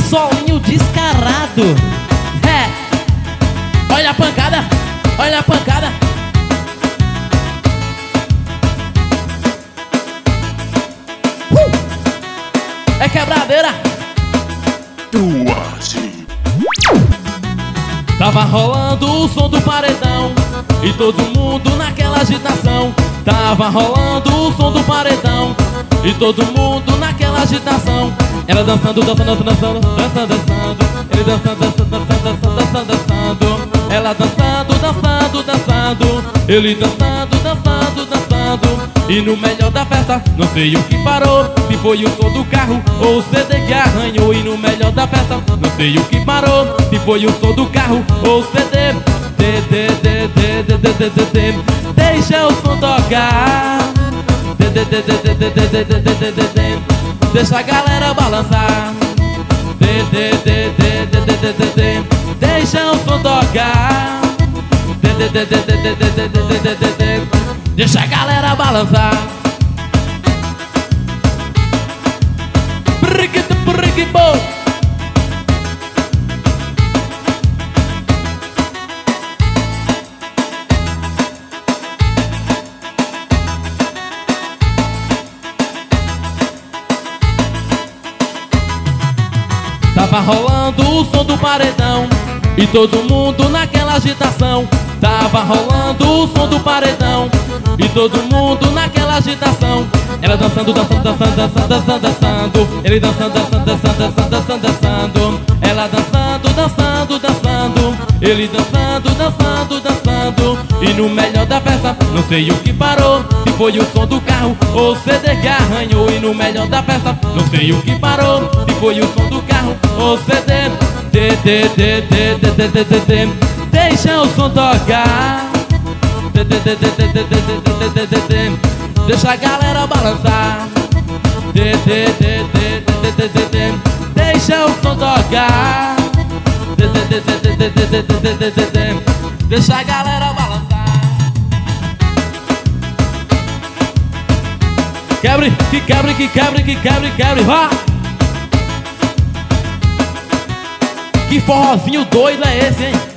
solinho descarado. É, olha a pancada, olha a pancada. É quebradeira. Tava rolando o som do paredão e todo mundo naquela agitação. Tava rolando o som do paredão e todo mundo naquela agitação. Ela dançando, dançando, dançando, dançando, dançando. Ele dançando, dançando, dançando, dançando, dançando. Ela dançando, dançando, dançando. Ele dançando, dançando, dançando. E no melhor da festa, não sei o que parou. Se foi o som do carro ou o CD que arranhou. E no melhor da festa, não sei o que parou. Se foi o som do carro ou o CD. Deixa o som tocar. Deixa a galera balançar. Deixa o som tocar. Deixa a galera balançar. Tava rolando o som do paredão e todo mundo naquela agitação. Tava rolando o som do paredão e todo mundo naquela agitação. Ela dançando, dançando, dançando, dançando, dançando, dançando. Ele dançando, dançando, dançando, dançando, dançando, dançando. Ela dançando, dançando, dançando. Ele dançando, dançando, dançando. E no melhor da festa, não sei o que parou. Se foi o som do carro ou o CD que arranhou. E no melhor da festa, não sei o que parou. Se foi o som do carro ou o CD. Deixa o som tocar. Deixa a galera balançar. Deixa o som tocar. Deixa a galera balançar. Quebre, que quebre, que quebre, que quebre, quebre, vá! Que forrozinho doido é esse, hein?